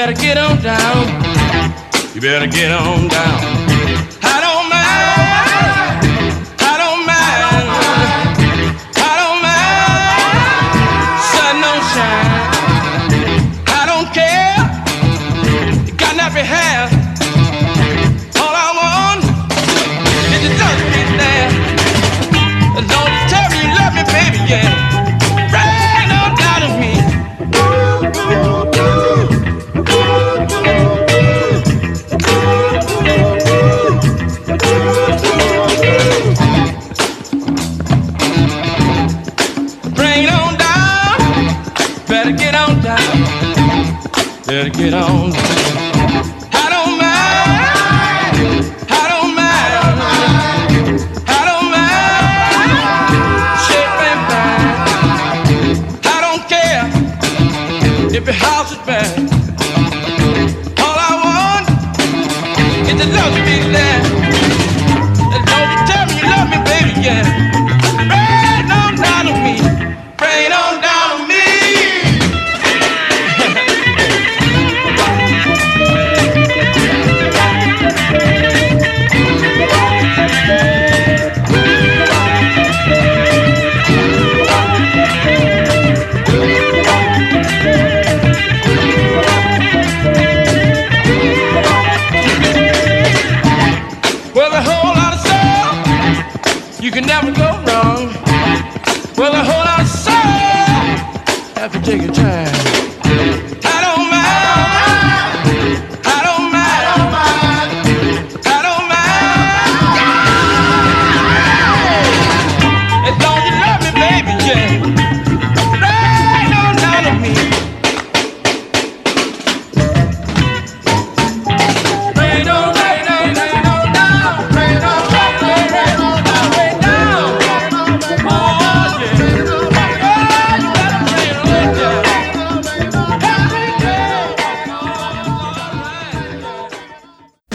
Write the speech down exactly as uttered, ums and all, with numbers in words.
better get on down. You better get on down. I don't mind. I don't mind. I don't mind. Sun don't shine. I don't care. You got nappy hair. All I want is to touch me there. Don't you tell me you love me, baby, yeah. Rain on down to me. Bring it on down. Better get on down. Better get on down. I don't mind. I don't mind. I don't mind. Shape and fine. I don't care if your house is bad. All I want is to love you be there. And don't you tell me you love me, baby, yeah. Rain on down to me. Rain on down to me. Well, a whole lot of soul, you can never go wrong. Well, a whole lot of soul, have to take your time.